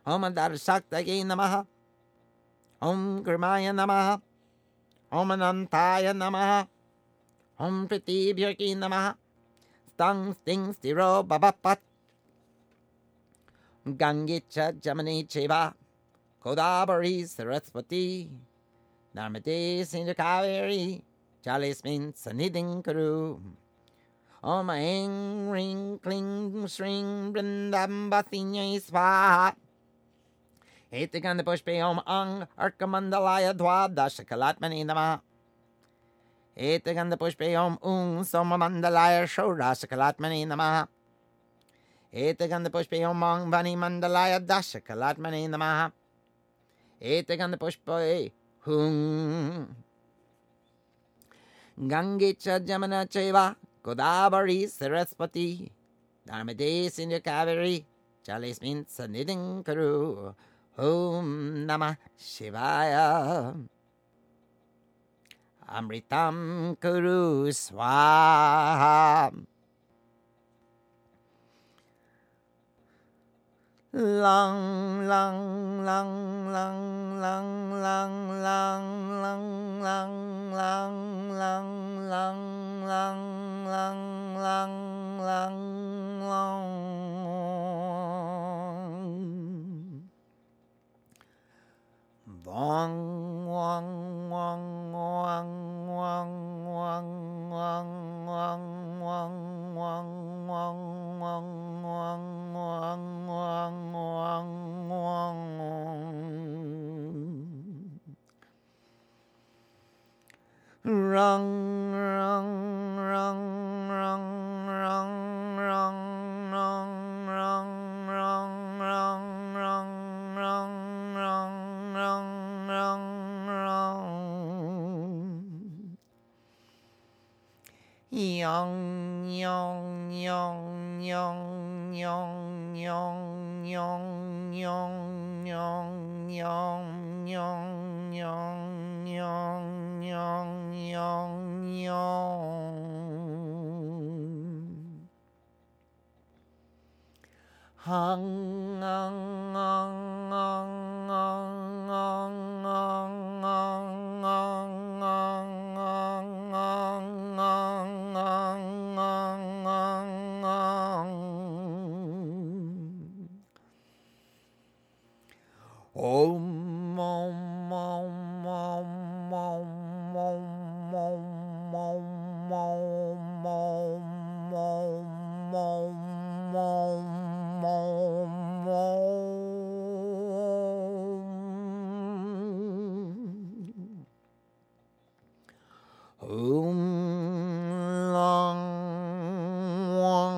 Om Darshaktaye Namaha. Om Gurmaya Namaha. Om Anantaya Namaha. Om Pritibhyaki Namaha. Stang Sting Stiro Babapat. Gangicha Jamani Cheva. Godavari Saraswati. Narmade Sindhu Kaveri. Jalismin Sanidin Kuru. Om Aing Ring Kling Shring Brindambathinya Swaha. Etikanda Pushpe Om Ang Arkamandalaya Dwadashakalatmani Namaha. Etikanda Pushpe Om Somamandalaya Shorashakalatmani Namaha. Etikanda Pushpe Om Ang Vani Mandalaya Dashakalatmani Namaha. Etikanda Pushpe Hung Gangicha Jamana Cheva Godavari Saraswati Narmade Sindhu Kaveri Jalismin Sanidin Kuru. Om Namah Shivaya. Amritam Kuru Swaha. Lang lang lang lang lang lang lang lang lang lang lang lang lang lang lang lang long. Wong wong wong wong wong wong wong wong wong wong wong wong wong wong wong wong wong. Rung rung rung rung rung rung rung rung rung rung rung rung rung rung rung rung. Yong yong yong yong yong yong yong yong yong yong yong yong yong yong yong yong. Hung hung hung hung hung hung hung hung hung hung hung hung hung hung. Om om om om om om om om om om om om om. Om long wang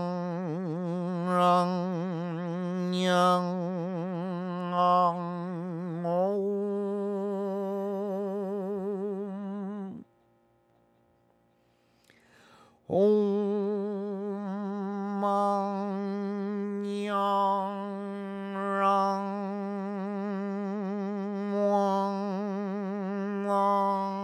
rang yang ong om. Om mang yang rang wang long.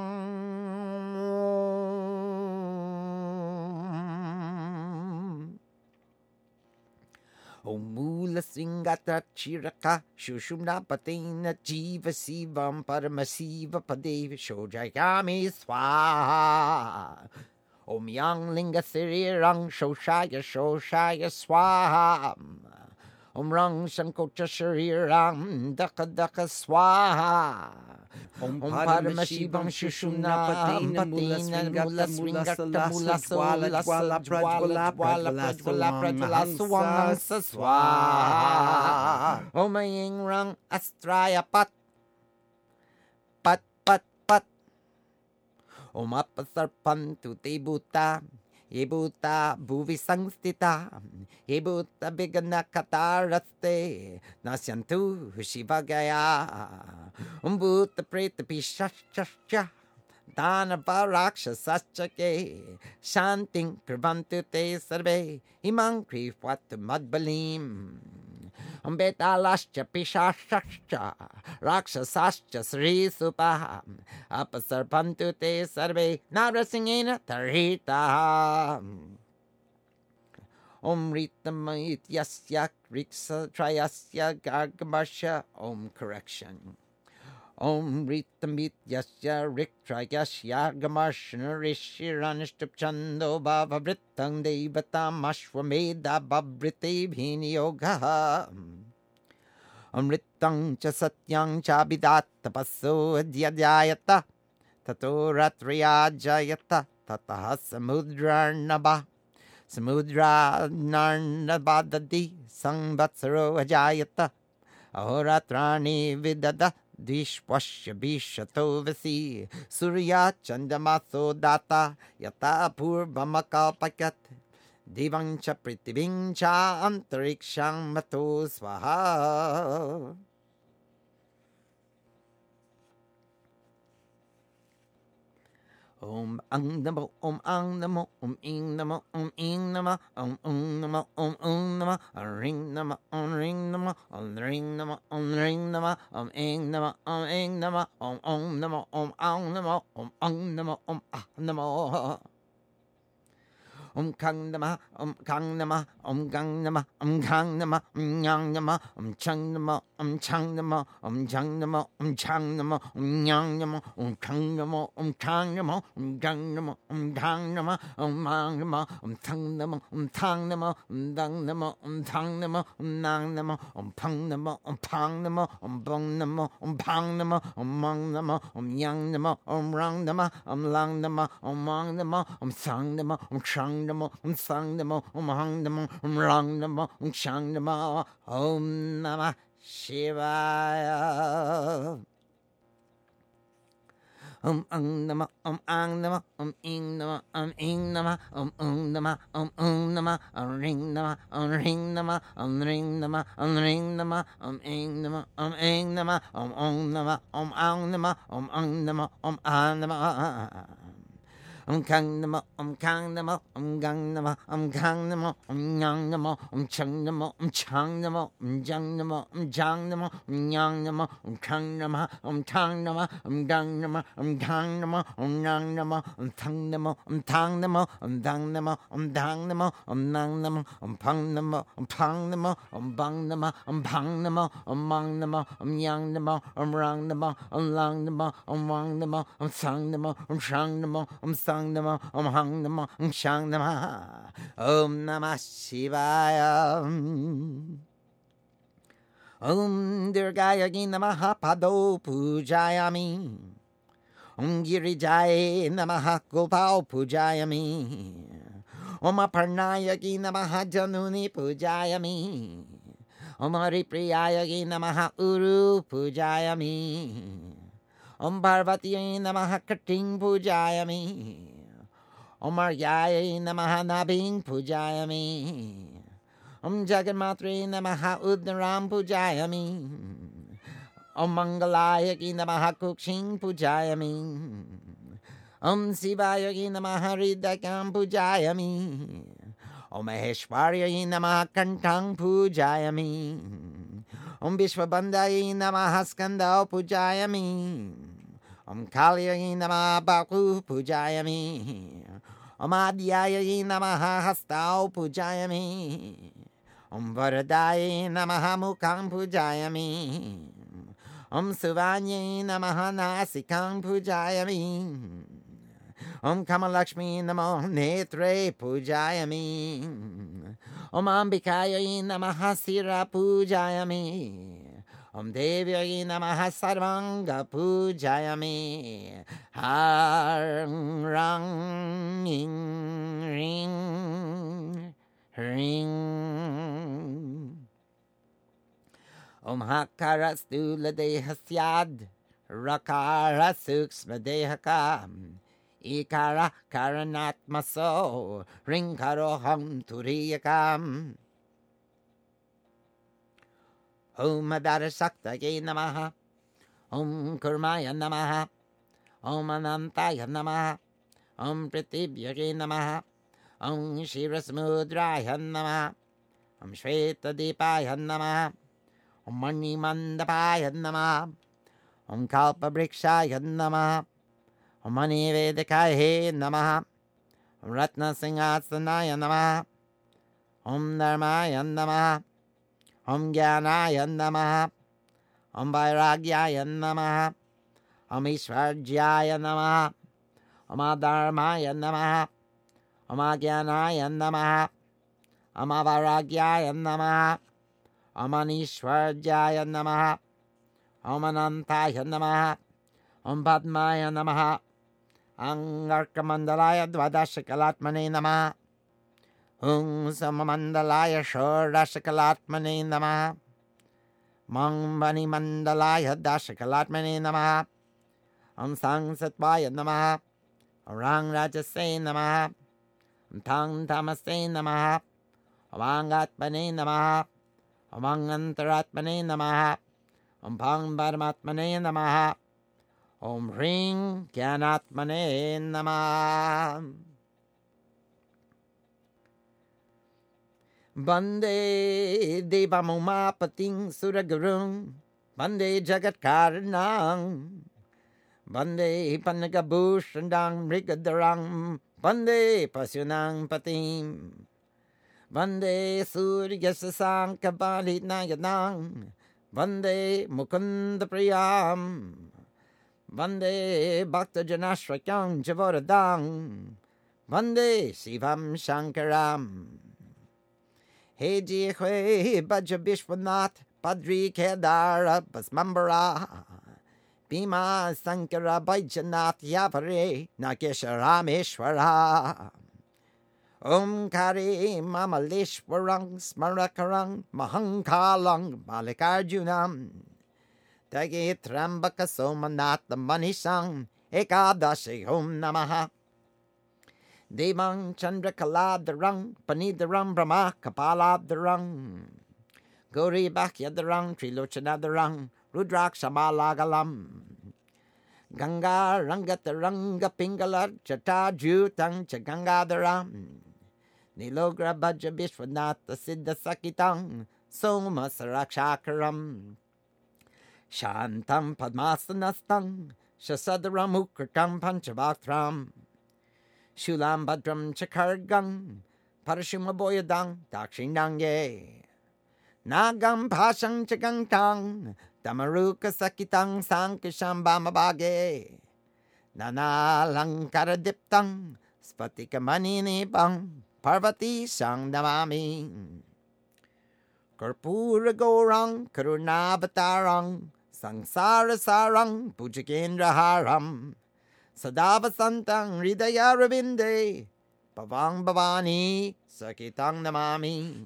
Om Mula Singata Chiraka Shushumna Patina Jiva Sivam Paramasiva Padeva Shojayami Swaha. Om Yang Linga Sirirang Shoshaya Shoshaya Swaha. Om Rang Sankocha Sharirang Daka Daka Swaha. Om Paramashibam Shushumna Patina Mula Swingata Mula Swala Swala Prajwala Prajwala Prajwala Swang Saswaha. Om Ying Rang Astraya Pat Pat Pat Pat. Om Apasarpantu Debuta Yebuta Bhuvi Sangstita Yebuta Bigana Kataraste Nasyantu Shivagaya Bhuta Preta Pishashasha Danava Rakshasachake Shanting Pravantu Te Sarve Imang Krifwat Madbalim Betalascha Pishashascha Rakshasascha Sri Supa Apasarpantu Te Sarve Narasingena Tarhita. Om Ritamayityasya Riksa Trayasya Gargamasha. Om correction. Om Ritamityasya Riktrayasya Gamashna Rishiranishtup Bhava Vrittang Devatam Ashwamedha Babrite Bhiniyogaha. Amritang cha satyang cha bidat tapaso adhyayata tato ratriya jayata tataha samudra narnabadadi samvatsaro ajayata ahoratrani vidada dishwashya bishato vasi surya chandamaso data yata purvamakalpakat Divang cha pritibing cha antarikshang mato swaha. Om ang namo, om ang namo, om ing namo, om ing nama, om nama, om nama, om ring nama, om ring nama, om ring nama, om ring nama, om ing nama, om ing nama, om nama, om ang nama, om nama, om nama. Om kang nama, om kang nama, om gang nama, om gang nama, om yang nama, om chang nama, om chang nama, om jang nama, om chang nama, om yang nama, om kang nama, om kang nama, om gang nama, om gang nama, om mang nama, om tang nama, om tang nama, om dang nama, om tang nama, om nang nama, om pang nama, om pang nama, om bong nama, om pang nama, om mang nama, om yang nama, om rang nama, om lang nama, om mang nama, om sang nama, om chang Namo, Sang Namo, Hang Namo, Rang Namo, Shang Namo, Om Namah Shivaya. Om Ang Nama, Om Ang Nama, Om Ing Nama, Om Ing Nama, Om Nama, Om Nama, Om Ring Nama, Om Ring Nama, Om Ring Nama, Om Ring Nama, Om Ing Nama, Om Ing Nama, Om Nama, Om Ang Nama, Om Ang Nama, Om An Nama. Om kang nama, om kang nama, om gang nama, om kang nama, om yang nama, om chang nama, om chang nama, om jang nama, om jang nama, om yang nama, om kang nama, om tang nama, om gang nama, om gang nama, om yang nama, om tang nama, om tang nama, om dang nama, om dang nama, om nang nama, om pang nama, om pang nama, om bang nama, om pang nama, om mang nama, om yang nama, om rang nama, om lang nama, om wang nama, om sang nama, om shang nama, om sang Nama, Om Hang Nama, Om Shang Nama, Om Namah Shivaya. Om Durgaya Namaha Pado Pujayami. Om Girijaya Namaha Gopal Pujayami. Om Aparnaya Namaha Januni Pujayami. Om Haripriyaya Namaha Uru Pujayami. Om Parvati Namaha Kating Pujayami. Om Aryaya Namaha Nabing Pujayami. Om Jaganmatri Namaha Udnaram Pujayami. Om Mangalaya Namaha Kukshin Pujayami. Om Sivaya Namaha Ridakam Pujayami. Om Maheshwarya Namaha Kantang Pujayami. Om Vishwabandaya Namaha Skandao Pujayami. Om Kalya Namaha Baku Pujayami. Om Adyaya Namaha Hastao Pujayami. Om Varadaya Namaha Mukam Pujayami. Om Suvanya Namaha Nasikam Pujayami. Om Kamalakshmi Namo Netre Pujayami. Om Ambikaya Namaha Sira Pujayami. Om Devya Namaha Sarvanga Pujayami. Harang Rang Ing Ring Ring. Om Hakarastu Ladeha Syad Rakara Suksma Dehaka. Ikara Karanatmaso Ringkaroham Turiyakam. Om Adara Saktaya Namaha. Om Kurmaya Namaha. Om Anantaya Namaha. Om Pritibhyaya Namaha. Om Shirasmudraya Namaha. Om Shveta Dipaya Namaha. Om Mani Mandapaya Namaha. Om Kalpa Brikshaya Namaha. Om Mani Vedakaya Namaha. Om Ratna Singhasanaya Namaha. Om Dharmaya Namaha. Om Jnanaya Namaha. Om Vairagyaya Namaha. Om Ishvarjaya Namaha. Om Adharmaya Namaha. Om Jnanaya Namaha. Om Vairagyaya Namaha. Om Anishvarjaya Namaha. Om Anantaya Namaha. Om Padmaya Namaha. Angarkamandalaya Dvadashakalatmane Namaha. Om Samamandalaya Shodashakalatmane Namaha. Mang Mani Mandalaya Dashakalatmane Namaha. Om Sangsatwaya Namaha. Om Rang Rajase Namaha. Om Tang Tamase Namaha. Om Angatmane Namaha. Om Angantaratmane Namaha. Om Pang Paramatmane Namaha. Om Hring Jnanatmane Namaha. Bande Devamaumapating Suragurung. Bande Jagatkaranang. Bande Panagabushandang Mrigadarang. Bande Pasyunang Patim. Bande Suryasasang Kabalit Nayanang. Bande Mukunda Priyam. Bande Bhakta Janashrakang Javoradang. Bande Shivam Shankaram. Hey Jihwe Bhaja Vishwanath Padri Kedara Basmambara Bhima Sankara Bhaijanath Yavare Nagesharameshwara Om Kari Mamaleshwarang Smarakarang Mahankalang Malikarjunam Tagi Trambaka Somanath Manishang Ekadashi Om Namaha Devang Chandrakaladarang Panidarang Brahma Kapaladarang Gauri Bhakyadarang Trilochanadaran Rudrakshamalagalam Ganga Rangataranga Pingalar Chatajutang Chagangadaram Nilogra Bhaja Vishwanatha Siddha Sakitang Soma Sarakshakaram Shantam Padmasanastang Shasadaram Ukratam Panchavakram Shulam Badram Chakargang Parashuma Boyadang Dakshinang Ye Nagam Pashang Chagangtang Damaruka Sakitang Sankashambamabage Nana Lankara Diptang Spatika Manini Bang Parvati Sang Namami Karpura Gorang Karunavatarang Sangsara Sarang Pujakendra Haram Sadava Santang Hridaya Ravinde Pavang Bhavani Sakitang Namami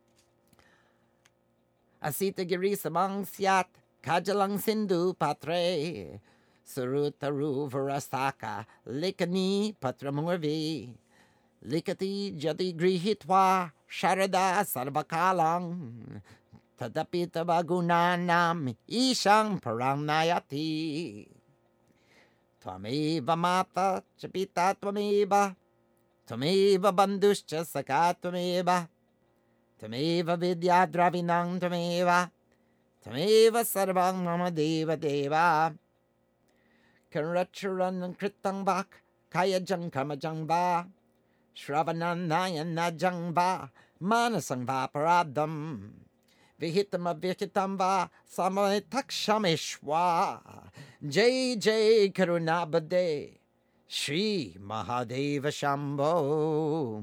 Asita Giri Samang Syat Kajalang Sindhu Patre Surutaru Varasaka Likani Patramurvi Likati Jadi Grihitwa Sharada Sarvakalang Tadapita Vagunanam Ishang Paranayati Tvameva Mata Chapita Tvameva Tvameva Banduscha Saka Tvameva Tvameva Vidya Dravinang Tvameva Tvameva Sarvang Mama Deva Deva Karacharan Kritang Bak Kaya Jang Kama Jang Ba Shravananayana Jang Ba Manasang Va Paradam Vihitama Vikitamba Samaitakshamiswa Jai Jai Karunabade Shri Mahadeva Shambho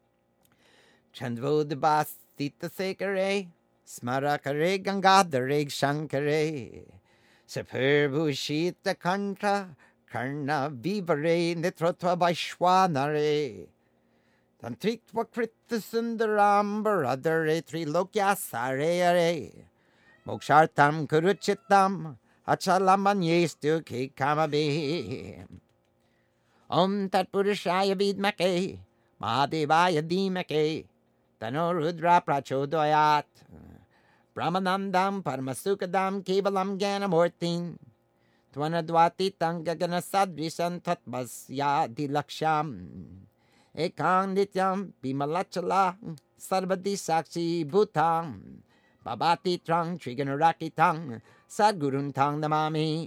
Chandvodabastita Sekare Smarakare Gangadare Shankare Sapurbushita Kanta Karna Vivare Nitrotva Vaishwanare Tantriktva Krita Sundaram Baradare Trilokya Sareyare Mokshartam Kuruchitam Achalamanyestu Kikamabe Om Tat Purushaya Vidmake Mahadevaya Dhimake Tano Rudra Prachodayat Brahmanandam Paramasukadam Kevalam Ganamurtin Tvanadwati Tangagana Sadrisan Tatmasya Dilaksham Ekang Nityam Bimalachala Sarvadi Sakshi Bhutam Babati Trang Triganaraki Tang Sadgurun Tang Namami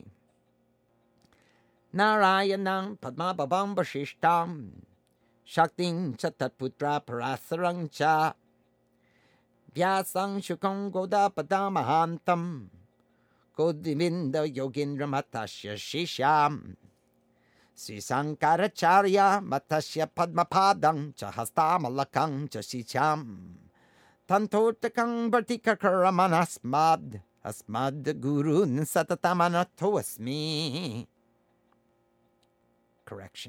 Narayanam Padma Babam Bashishtam Shakting Chatatputra Parasarang Cha Vyasang shukam godapadamahantam Godivinda yogindra matasya shisham Sri Sankaracharya matasya padmapadang Chahastamalakang chasicham Tantotakang Vartikakaramanasmad Asmad Gurun Satatamanato Asmi. Correction.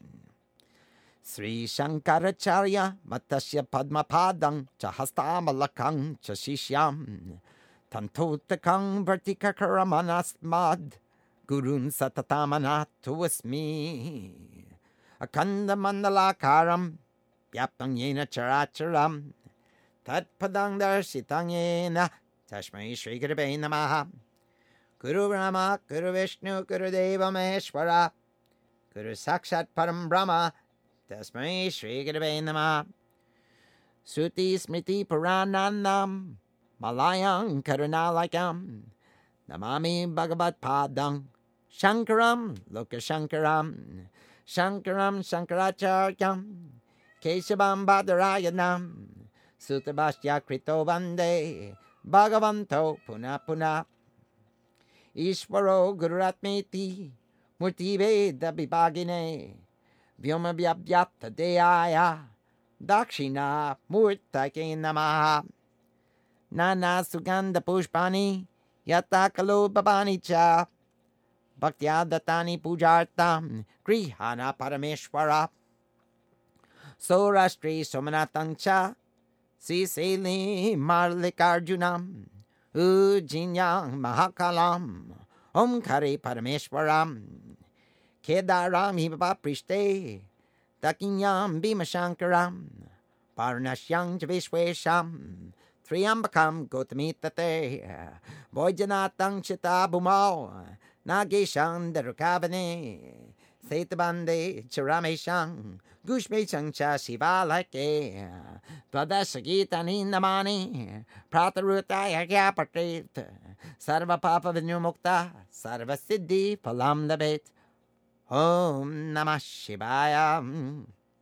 Sri Shankaracharya Matasya Padmapadang Chahastamalakang Chashishyam Tantotakang Vartikakaramanasmad Gurun Satatamanato Asmi. Akanda Mandalakaram Vyaptang Yena Characharam Tatpadang Darshitang Yena Tashmai Shri Gurave Namaha. Guru Brahma, Guru Vishnu, Guru Deva Maheshwara, Guru Sakshat Param Brahma, Tasmai Shri Gurave Namaha. Suti Smriti Purananam, Malayam Karunalakam, Namami Bhagavat Padang, Shankaram Lokashankaram, Shankaram Shankaracharyam, Keshavam Badarayanam, Sutabhashya Krito Vande, Bhagavanto Puna Puna. Ishvaro Gururatmeti, Murti Veda Vibhagine, Vyoma Vyabhyata Deyaya, Dakshina Murtake Namaha. Nana Sugandha Pushpani, Yatakalo Babani Cha, Bhaktyadatani Pujartam, Grihana Parameshwara, Sorastri Somanatang Cha, Siseli Marlikarjunam, Ujinyang Mahakalam, Omkari Parameshwaram, Kedaram Hibaprishte, Dakinyam Bhimashankaram, Parnashyang Javishwesham, Triambakam Gotamitate, Bojanatang Chitabumao, Nageshang Darukavane, Setabande Charameshang, Gushmechang Cha Shivalake, Twadasagitani Namani, Pratarutaya Yapatrit, Sarva Papa Vinyumukta, Sarva Siddhi Palam Labet, Om Namah Shivaya.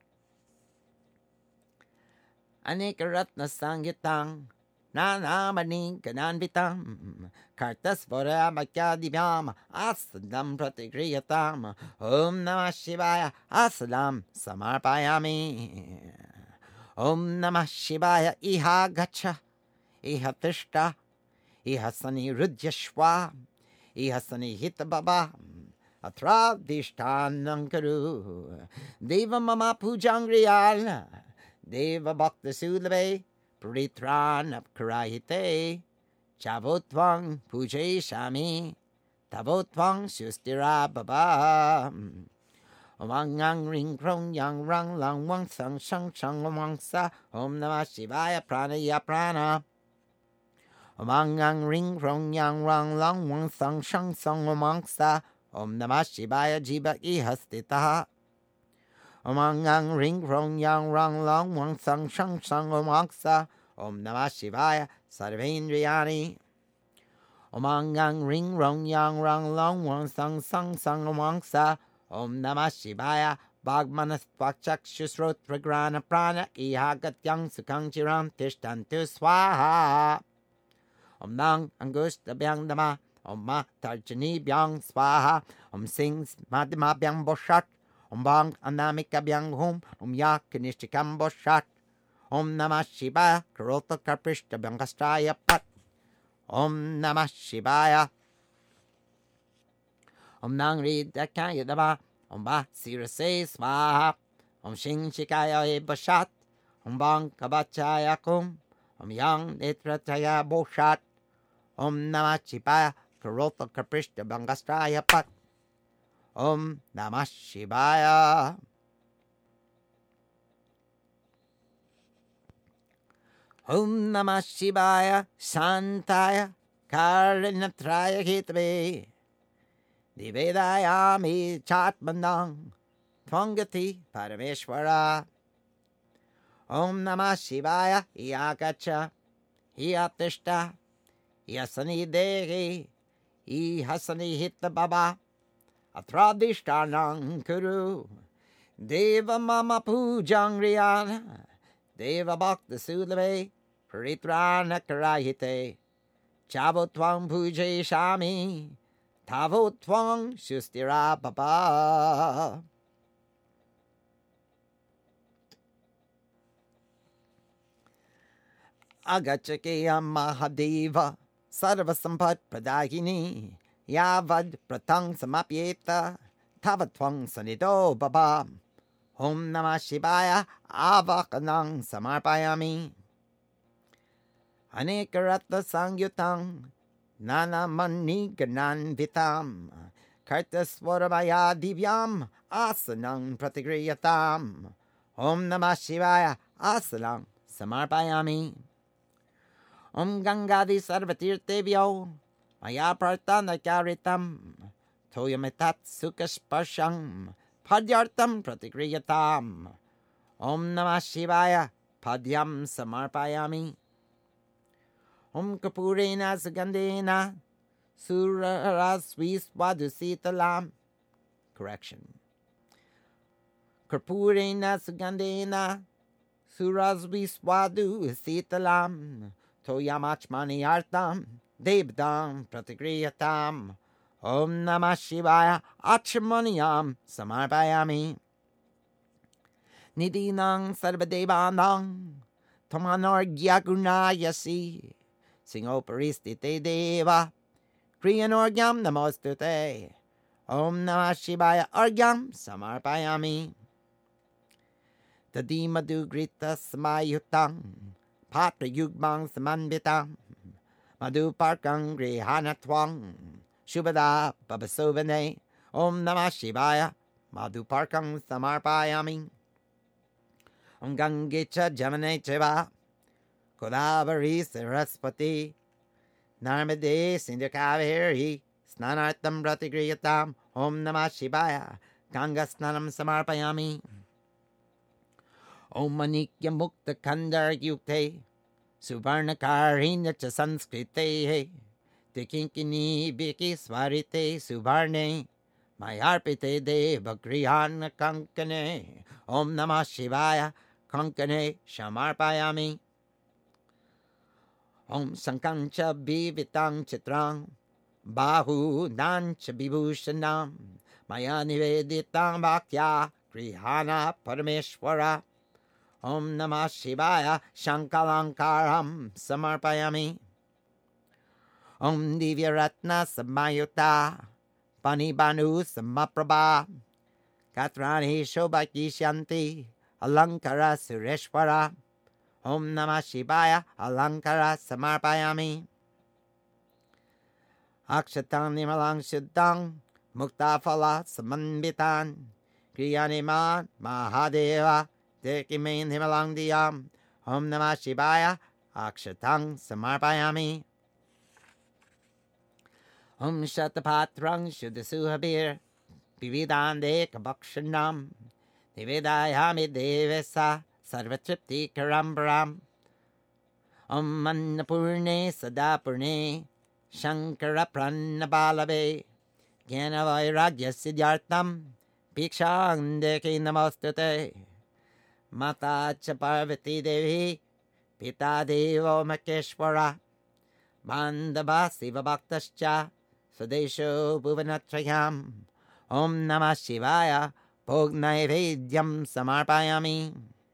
Anekaratna Sangyatang, Nanamani Gananvitam, Kartasvara Makyadibhyam, Asadam Pratigriyatam, Om Namah Shivaya, Asadam Samarpayami. Om Namah Shivaya, Iha Gacha, Iha Tishta, Iha Sani Rudyashwa, Iha Sani Hitababa, Atra Dishtanankaru, Deva Mama Pujangriyal, Deva Bhakta Sudlave, Pritran Apkarahite, Chavotvang Pujay Shami, Tavotvang Sustira Baba. Omang Yang Ring Krong Yang Rang Lang Wang Sang Shang Shang Wang Sa, Om Namah Shivaya Prana Ya Prana. Omang Yang Ring Krong Yang Rang Lang Wang Sang Shang Shang Wang Sa, Om Namah Shivaya Jiva Ihastita. Omang Yang Ring Krong Yang Rang Lang Wang Sang Shang Shang Wang Sa, Om Namah Shivaya Sarvendriyani. Omang Yang Ring Rong Yang Rang Long Wang Sang Sang Sang Wang Sa, Om Namah Shivaya Bhagmanastvachakshusrotra Grana Prana Ihagatyang Sukhang Chiram Tishtantu Swaha. Om Nang Angusta Byang Dama, Om Ma Tarjani Byang Swaha, Om Sings Madhima Byang Boshat, Om Bang Anamika Byang Hum, Om Ya Kanishtikam Boshat, Om Namah Shivaya Karota Karprishta Byangastraya Pat, Om Namah Shivaya. Om Nang Ridakaya Dava, Om Ba Sirase Swaha, Om Shing Shikaya Bashat, Om Bang Kabachaya Kum, Om Yang Netrataya Boshat, Om Namah Shivaya Karota Karprishta Byangastraya Pat, Om Namah Shivaya. Om Namah Shivaya Shantaya Karinatraya Hitve Nivedayami Chatmanang Tvangati Parameshwara. Om Namah Shivaya Iyagacha Iyatishta Iyasani Dehi Ihasani Hita Baba Atradishtanang Kuru Deva Mama Pujangriyana Deva Bhakta Sudlave Paritranakarayite Chavo Twang Puje Shami Tavo Twang Shustira Baba Agachake Mahadeva Sarva Sampat Pradagini Yavad Pratang Samapyeta Tavatwang Sanido Baba Om Namah Shivaya Avakanang Samarpayami Anekarata Sangyutang Nana Mani Ganan Vitam Kartaswaramaya Divyam Asanang Pratigriyatam Om Namah Shivaya Asanang Samarpayami Om Gangadi Sarvatirtevyo Maya Pratana Karitam Toyamitat Sukasparsham Padyartam Pratigriyatam Om Namah Shivaya Padyam Samarpayami Om Kapurena Sugandena Surarasviswadusitalam Correction. Kapurena Sugandena Surasviswadusitalam Toyamachmani Artam Devdam Pratigriyatam Om Namah Shivaya Achamaniyam Samarpayami Nidinang Sarvadevanang Tamanargyagunayasi Singoparistite Deva Kriyanorgyam Namostute Om Namah Shivaya Argyam Samarpayami Tadimadu Grita Samayutang Patra Yugbang Samanbitang Madhuparkang Grihanatwang Shubhada Babasovane Om Namah Shivaya Madhuparkang Samarpayami Om Gangecha Jamane Cheva Godavari Saraswati Narmade Sindhya Snanartam Pratigriyatam Om Namah Shivaya Ganga Snanam Samarpayami Om Manikya Mukta Kandar Yukte Suvarnakarina Cha Sanskrite Tekinkini Biki Swarite Suvarne Mayarpite Deva Grihana Kankane Om Namah Shivaya Kankane Shamarpayami Om Sankancha Bivitang Chitrang Bahu Nancha Vibhushanam Maya Niveditang Bhaktya Grihana Parameshwara Om Namah Shivaya Shankalankaram Samarpayami Om Divyaratna Samayuta Panibanu Samaprabha Katrani Shobhaki Shanti Alankara Sureshwara Om Namah Shivaya Alankara Samarpayami Akshatang Nimalang Shuddhang Muktafala Samanbitan Kriyaniman Mahadeva Tekimain Himalang Diyam Om Namah Shivaya Akshatang Samarpayami Om Shatapatrang Shuddhasuhabir Vividande Kabakshanam Nivedayami Devesa Sarvatripti Karambaram Om Mannapurne Sadapurne Shankara Pranabalabe Jnana Vairagya Siddhartam Bhikshang Namostute Mata cha Parvati Devi Pita Devo Makeshwara Bandava Siva Bhaktascha Swadesho Bhuvanatrayam Om Namah Shivaya Bhognaivedyam Samarpayami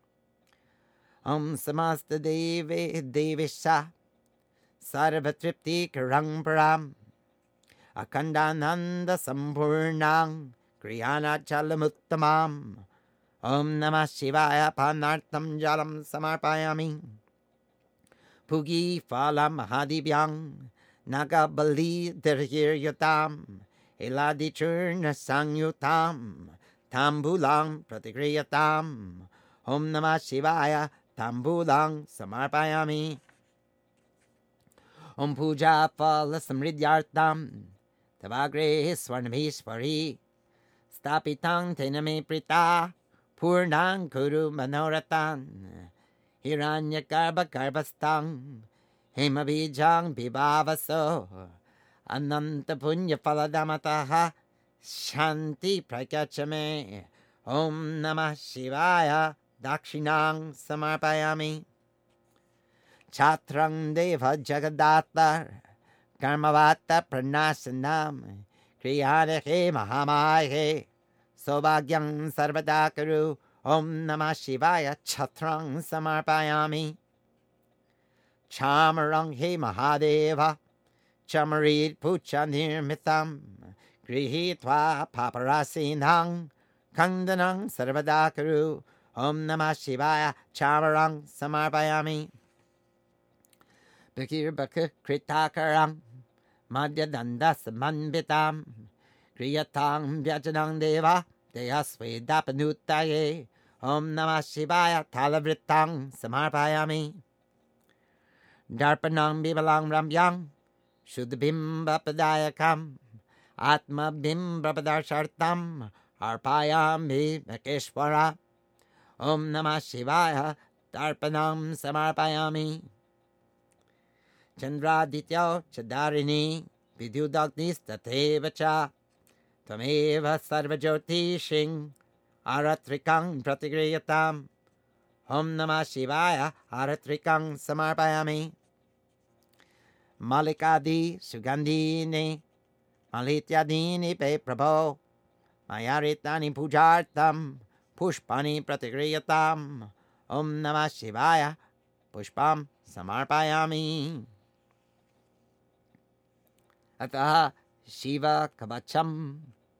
Om Samasta Devi Devisha Sarvatripti Karambaram Akhandananda Sampurnang Kriyana Chalamuttamam Om Namah Shivaya Panartam Jalam Samarpayami Pugi Phala Mahadivyang Nagabali Dirhiryatam Eladi Churna Sangyutam Tambulang Pratigriyatam Om Namah Shivaya Tambulang Samarpayami Om Puja Phala Samridyartam Tavagre Swarnamishwari Stapitang Tename Prita Purnang Kuru Manoratan Hiranya Garbha Garbhastang Hemabijang Bibavaso Ananta Punya Phaladamataha Shanti Prakachame Om Namah Shivaya Dakshinang Samarpayami Chatrang Deva Jagadatta Karmavata Pranasanam Kriyanehe Mahamahe Sobhagyam Sarvadakaru Om Namah Shivaya Chatrang Samarpayami Chamarang He Mahadeva Chamarit Puchanirmitam Grihitva Paparasinang Kandanang Sarvadakaru Om Namah Shivaya Chamarang Samarpayami Bakir Bakir Kritakarang Madhya Dandas Manbitam Kriyatang Vyajanang Deva Deyasve Dapanutaye Om Namah Shivaya Talavritang Samarpayami Darpanang Bibalang Rambyang Shuddhabimba Padayakam Atma Bimba Padarshartam Arpayami Makeshwara Om Namah Shivaya Darpanam Samarpayami Chandraditya Chadarini Vidyudagnis Tatevacha Tameva Sarvajyotishing Aratrikang Pratigriyatam Om Namah Shivaya Aratrikang Samarpayami Malikadi Sugandhini Malityadini Pe Prabho Mayaritani Pujartam Pushpani Pratigriyatam Om Namah Shivaya Pushpam Samarpayami Ataha Shiva Kavacham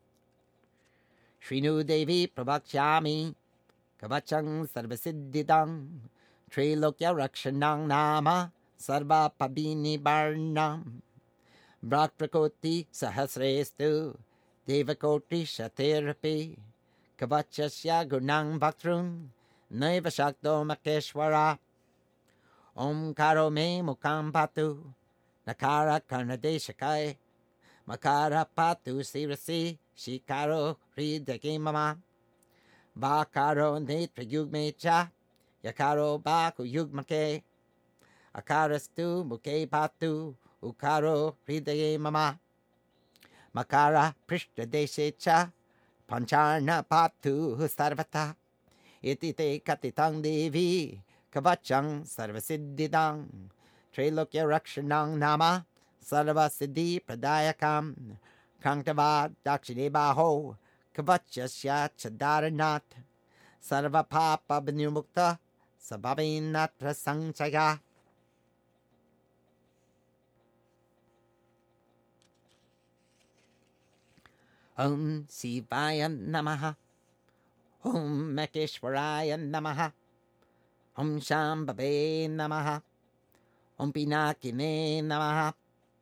Shrinu Devi Prabhakshami Kavachang Sarvasiddhidang Trilokya Rakshanang Nama Sarva Pabini Barnam Bhrakrakoti Sahasrestu Devakoti Shatirapi Kavachasya Gunang Bhaktrun Naiva Shakto Makeshwara Om Karo Me Mukam Patu Nakara Karnadeshakai Makara Patu Sirasi Shikaro Hridaki Mama Bakaro Netra Yugmecha Yakaro Baku Yugmake Akarastu Muke Patu Ukaro Hridaki Mama Makara Prishta Deshecha Pancharna Patu Sarvata Itite Katitang Devi Kavachang Sarvasiddhidang Trilokya Rakshanang Nama Sarvasiddhi Pradayakam Kantavad Dakshinebaho Kavachasya Chadaranat Sarva Papa Bnumukta Sababinatra Sangchaya Om Sivaya Namaha Om Makeshwaraya Namaha Om Shambhabe Namaha Om Pinakine Namaha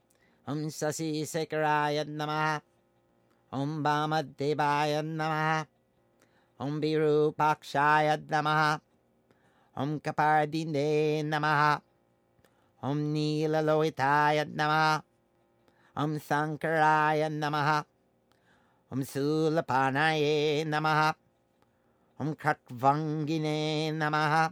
Om Sasi Sekaraya Namaha Om Vamadevaya Namaha Om Virupakshaya Namaha Om Kapardine Namaha Om Nilaloitaya Namaha Om Sankaraya Namaha Om Sulapanaye Namaha Om Khatvangine Namaha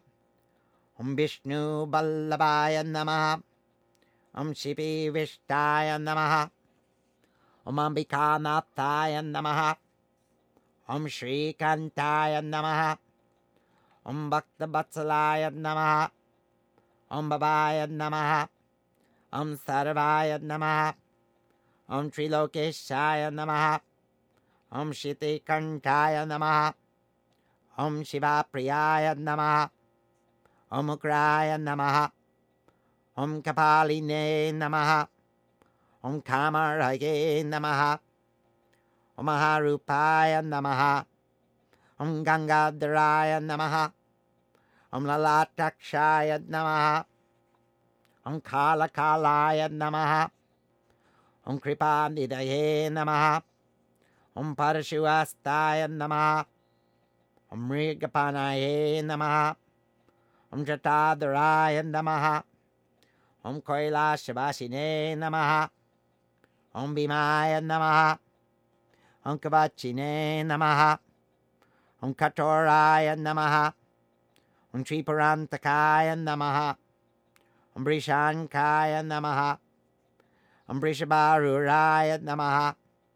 Om Vishnu Ballabhaya Namaha Om Shivi Vishtaya Namaha Om Ambika Nathaya Namaha Om Shri Kantaya Namaha Om Bhakta Vatsalaya Namaha Om Babaya Namaha Om Sarvaya Namaha Om Trilokeshaya Namaha Om Shiti Kantaya Namaha Om Shiva Priyaya Namaha Om Ukraya Namaha Om Kapaline Namaha Om Kamarage Namaha Om Maharupaya Namaha Om Gangadharaya Namaha Om Lalatakshaya Namaha Om Kalakalaya Namaha Om Kripanidaye Namaha Om Parashuvastaya Namaha Om Mrigapanaye Namaha Om Jatadaraya Namaha Om Kailashavasine Namaha Om Bhimaya Namaha Om Kavachine Namaha Om Katoraya Namaha Om Tripurantakaya Namaha Om Brishankaya Namaha Om Brishabaruraya Namaha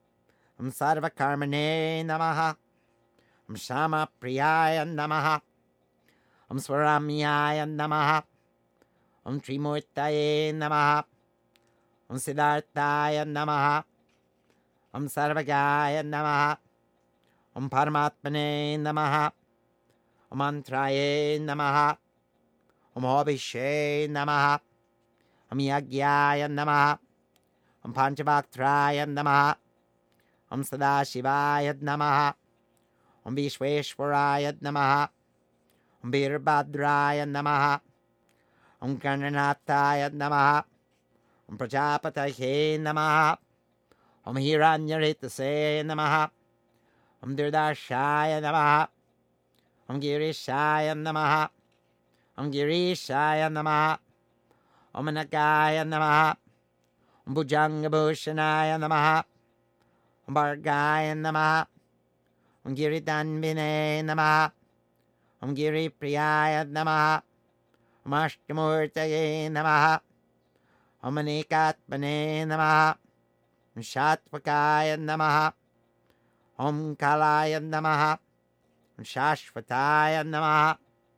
Om Sarvakarmane Namaha Om Shama Priyaya Namaha Om Swaramyaya Namaha Om Trimurtaye Namaha. Om Siddharthaya Namaha. Om Sarvagaya Namaha. Om Paramatmane Namaha. Om Mantraye Namaha. Om Abhishe Namaha. Om Yagyaya Namaha. Om Panchabaktraya Namaha. Om Sadashivaya Namaha. Om Vishweshwaraya Namaha. Om Virabhadraya Namaha. Om Karnanataya Namaha. Om Prajapataye Namaha. Om Hiranyaritasaya Namaha. Om Dirdarshaya Namaha. Om Girishaya Namaha. Om Girishaya Namaha. Om Anagaya Namaha. Om Bhujangabhushanaya Namaha. Om Bhargaya Namaha. Om Giridanvine Namaha. Om Giripriyaya Namaha. Om Ashtamurtaye Namaha. Om Anikatmane Namaha. Om Shatvakaya Namaha. Om Kalaya Namaha. Om Shashvataya Namaha.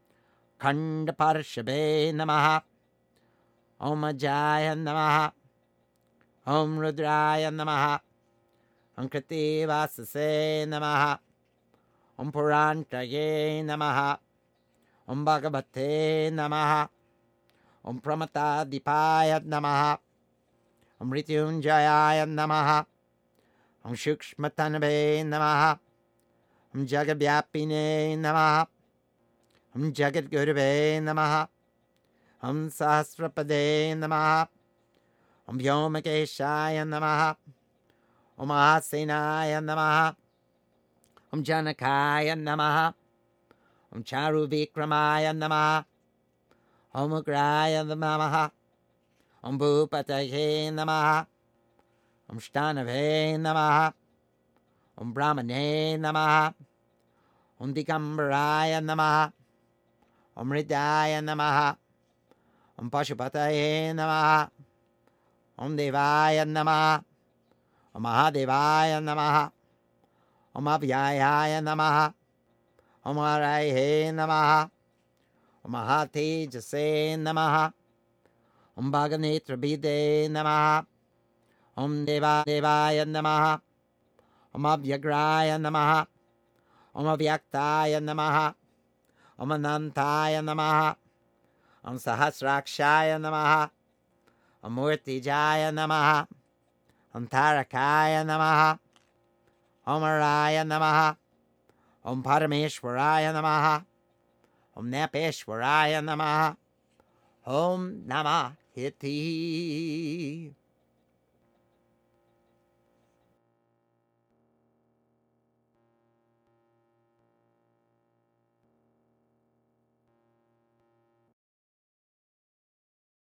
Khandaparshabhe Namaha. Om Ajaya Namaha. Om Rudraya Namaha. Om Kritivasase Namaha. Om Purantaye Namaha. Om Bhagavate Namaha. Om Pramatadipaya Namaha. Om Rityunjaya Namaha. Om Shukshmatanave Namaha. Om Jagavyapine Namaha. Om Jagadguruve Namaha. Om Sahasrapade Namaha. Om Vyomakeshaya Namaha. Om Asenaya Namaha. Om Janakaya Namaha. Om Charuvikramaya Namaha. Om Ugraya Namaha. Om Bhupataye Namaha. Om Shtanave Namaha. Om Brahmane Namaha. Om Digambaraya Namaha. Om Hridaya Namaha. Om Pashupataye Namaha. Om Devaya Namaha. Om Mahadevaya Namaha. Om Avyayaya Namaha. Om Arahe Namaha. Om Mahatejase Namaha. Om Bhaganetra Bide Namaha. Om Devaya Namaha. Om Avyagraya Namaha. Om Avyaktaya Namaha. Om Anantaya Namaha. Om Sahasrakshaya Namaha. Om Murtijaya Namaha. Om Tarakaya Namaha. Om Araya Namaha. Om Parameshwaraya Namaha. Om Napeshwaraya Namaha. Om Namah Hiti.